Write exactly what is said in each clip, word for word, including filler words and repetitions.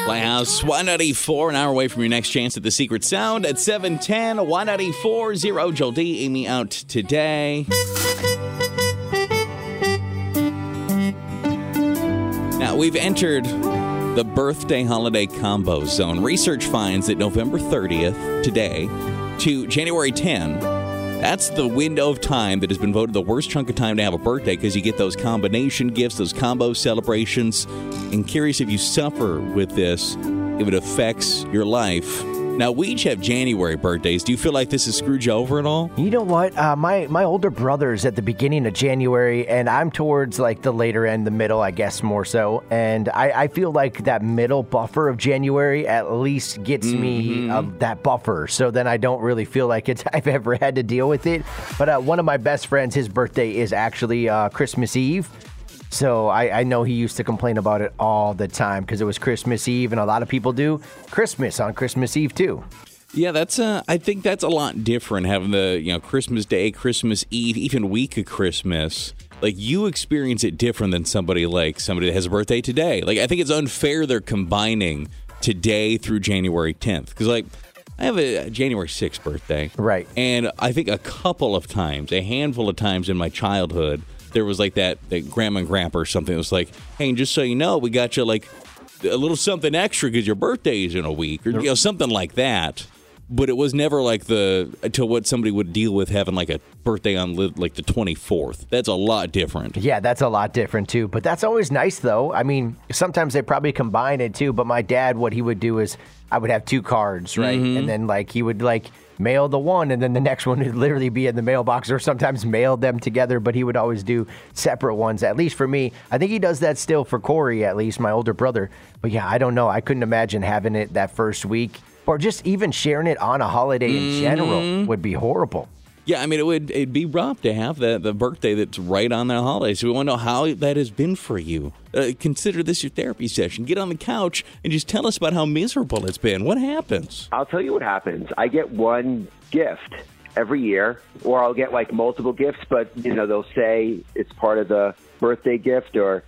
Playhouse, Y ninety-four, an hour away from your next chance at the Secret Sound at seven ten, Y ninety-four, zero, Joel D, Amy out today. Now, we've entered the birthday holiday combo zone. Research finds that November thirtieth, today, to January tenth, that's the window of time that has been voted the worst chunk of time to have a birthday because you get those combination gifts, those combo celebrations. And curious if you suffer with this, if it affects your life. Now, we each have January birthdays. Do you feel like this has screwed you over at all? You know what? Uh, my, my older brother's at the beginning of January, and I'm towards like the later end, the middle, I guess, more so. And I, I feel like that middle buffer of January at least gets mm-hmm. me uh, that buffer. So then I don't really feel like it's I've ever had to deal with it. But uh, one of my best friends, his birthday is actually uh, Christmas Eve. So I, I know he used to complain about it all the time because it was Christmas Eve, and a lot of people do Christmas on Christmas Eve too. Yeah, that's uh, I think that's a lot different, having the, you know, Christmas Day, Christmas Eve, even week of Christmas. Like, you experience it different than somebody like somebody that has a birthday today. Like, I think it's unfair they're combining today through January tenth. Because, like, I have a January sixth birthday. Right. And I think a couple of times, a handful of times in my childhood, there was like that, that grandma and grandpa or something that was like, hey, and just so you know, we got you like a little something extra because your birthday is in a week, or you know, something like that. But it was never like the, until what somebody would deal with having like a birthday on like the twenty-fourth. That's a lot different. Yeah, that's a lot different too. But that's always nice though. I mean, sometimes they probably combine it too. But my dad, what he would do is I would have two cards, right? Mm-hmm. And then like he would like mail the one, and then the next one would literally be in the mailbox, or sometimes mail them together, but he would always do separate ones, at least for me. I think he does that still for Corey, at least, my older brother. But yeah, I don't know. I couldn't imagine having it that first week, or just even sharing it on a holiday in mm-hmm. general would be horrible. Yeah, I mean, it would it'd be rough to have the, the birthday that's right on that holiday. So we want to know how that has been for you. Uh, consider this your therapy session. Get on the couch and just tell us about how miserable it's been. What happens? I'll tell you what happens. I get one gift every year, or I'll get like multiple gifts, but, you know, they'll say it's part of the birthday gift, or,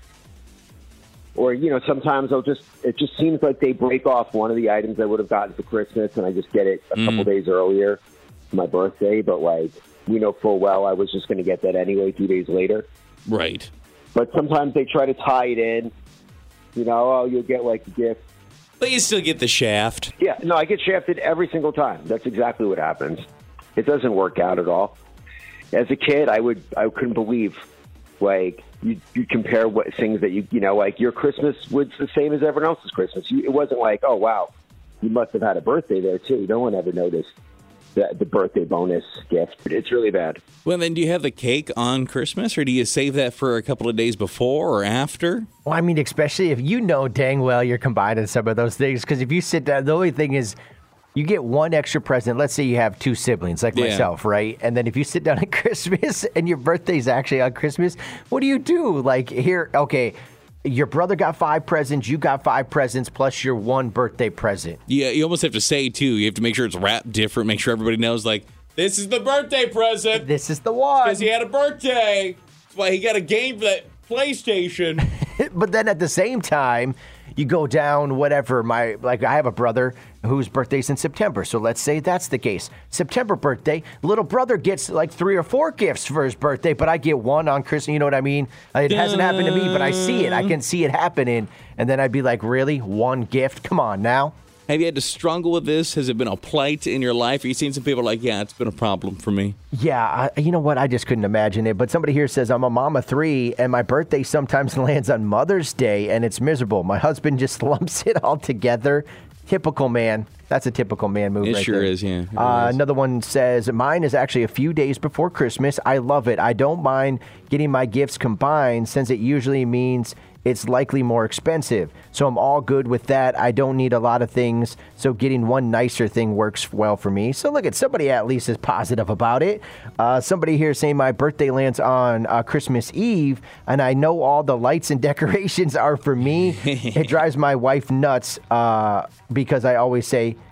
or you know, sometimes I'll just, it just seems like they break off one of the items I would have gotten for Christmas, and I just get it a mm. couple days earlier. My birthday, but like we know full well I was just going to get that anyway two days later. Right. But sometimes they try to tie it in. You know, oh, you'll get like a gift. But you still get the shaft. Yeah, no, I get shafted every single time. That's exactly what happens. It doesn't work out at all. As a kid, I would I couldn't believe like you you compare what things that you you know like your Christmas was the same as everyone else's Christmas. You, it wasn't like, oh wow, you must have had a birthday there too. No one ever noticed. The, the birthday bonus gift. It's really bad. Well, then do you have the cake on Christmas, or do you save that for a couple of days before or after? Well, I mean, especially if you know dang well you're combining some of those things, because if you sit down, the only thing is you get one extra present. Let's say you have two siblings like yeah. myself, right? And then if you sit down at Christmas and your birthday's actually on Christmas, what do you do? Like, here, okay, your brother got five presents, you got five presents, plus your one birthday present. Yeah, you almost have to say, too, you have to make sure it's wrapped different, make sure everybody knows, like, this is the birthday present. This is the one. Because he had a birthday. That's why he got a game for that PlayStation. But then at the same time, you go down whatever. My like I have a brother whose birthday's in September, so let's say that's the case. September birthday, little brother gets like three or four gifts for his birthday, but I get one on Christmas. You know what I mean? It hasn't happened to me, but I see it. I can see it happening, and then I'd be like, really, one gift? Come on now. Have you had to struggle with this? Has it been a plight in your life? Have you seen some people like, yeah, it's been a problem for me? Yeah, I, you know what? I just couldn't imagine it. But somebody here says, I'm a mom of three, and my birthday sometimes lands on Mother's Day, and it's miserable. My husband just lumps it all together. Typical man. That's a typical man move it right sure there. is, yeah. Uh, is. Another one says, mine is actually a few days before Christmas. I love it. I don't mind getting my gifts combined since it usually means it's likely more expensive. So I'm all good with that. I don't need a lot of things, so getting one nicer thing works well for me. So look at somebody at least is positive about it. Uh, somebody here saying my birthday lands on uh, Christmas Eve, and I know all the lights and decorations are for me. It drives my wife nuts uh, because I always say,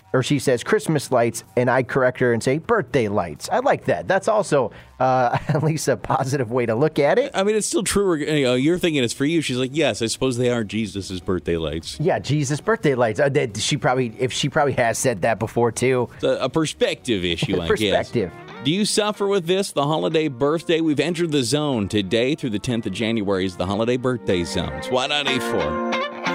or she says Christmas lights, and I correct her and say birthday lights. I like that. That's also uh, at least a positive way to look at it. I mean, it's still true. You know, you're thinking it's for you. She's like, yes, I suppose they are Jesus' birthday lights. Yeah, Jesus' birthday lights. Uh, that she probably, if she probably has said that before too. It's a, a perspective issue, I perspective. guess. Do you suffer with this, the holiday birthday? We've entered the zone. Today through the tenth of January is the holiday birthday zone. It's Y eighty-four.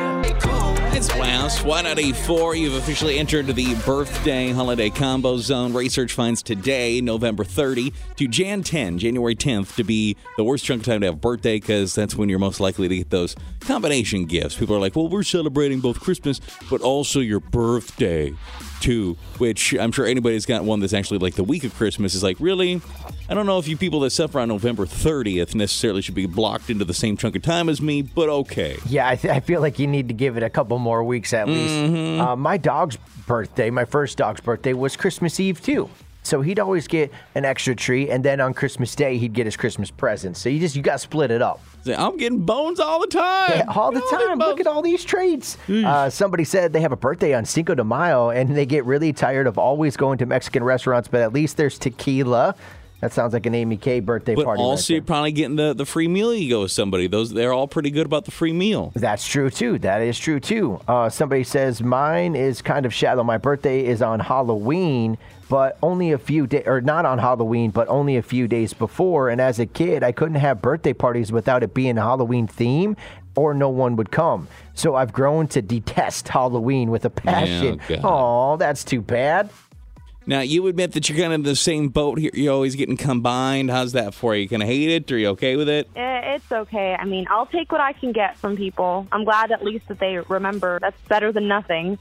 It's West. Y eighty-four. You've officially entered the birthday holiday combo zone. Research finds today, November thirtieth, to January tenth, January tenth, to be the worst chunk of time to have a birthday because that's when you're most likely to get those combination gifts. People are like, well, we're celebrating both Christmas, but also your birthday, too, which I'm sure anybody's got one that's actually like the week of Christmas is like, really? I don't know if you people that suffer on November thirtieth necessarily should be blocked into the same chunk of time as me, but okay. Yeah, I, th- I feel like you need to give it a couple more weeks at least. Mm-hmm. Uh, my dog's birthday, my first dog's birthday, was Christmas Eve, too. So he'd always get an extra treat, and then on Christmas Day, he'd get his Christmas presents. So you just, you got to split it up. I'm getting bones all the time. Yeah, all the all time. Look at all these treats. Uh, somebody said they have a birthday on Cinco de Mayo, and they get really tired of always going to Mexican restaurants, but at least there's tequila. That sounds like an Amy K birthday but party. But also, right you're probably getting the, the free meal you go with somebody. Those They're all pretty good about the free meal. That's true, too. That is true, too. Uh, somebody says, mine is kind of shallow. My birthday is on Halloween, but only a few days, or not on Halloween, but only a few days before. And as a kid, I couldn't have birthday parties without it being a Halloween theme, or no one would come. So I've grown to detest Halloween with a passion. Oh, that's too bad. Now, you admit that you're kind of in the same boat here. You're always getting combined. How's that for you? You kind of hate it, or are you okay with it? It's okay. I mean, I'll take what I can get from people. I'm glad at least that they remember. That's better than nothing.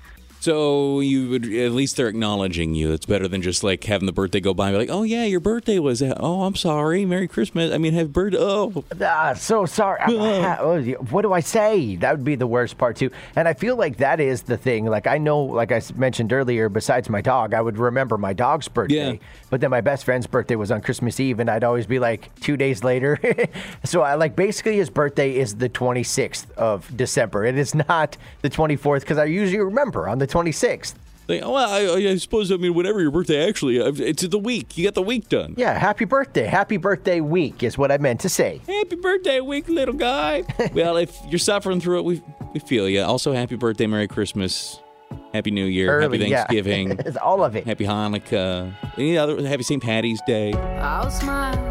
So you would, at least they're acknowledging you. It's better than just like having the birthday go by and be like, oh, yeah, your birthday was that. Oh, I'm sorry. Merry Christmas. I mean, have birthday. Oh. Ah, so sorry. What do I say? That would be the worst part, too. And I feel like that is the thing. Like, I know, like I mentioned earlier, besides my dog, I would remember my dog's birthday. Yeah. But then my best friend's birthday was on Christmas Eve, and I'd always be like two days later. So I like basically his birthday is the twenty-sixth of December. It is not the twenty-fourth because I usually remember on the twenty-sixth. Like, oh, well, I, I suppose, I mean, whatever your birthday actually, it's the week. You got the week done. Yeah, happy birthday. Happy birthday week is what I meant to say. Happy birthday week, little guy. Well, if you're suffering through it, we we feel you. Also, happy birthday, Merry Christmas, Happy New Year, Early, Happy Thanksgiving. Yeah. All of it. Happy Hanukkah. Any other, Happy Saint Patty's Day. I'll smile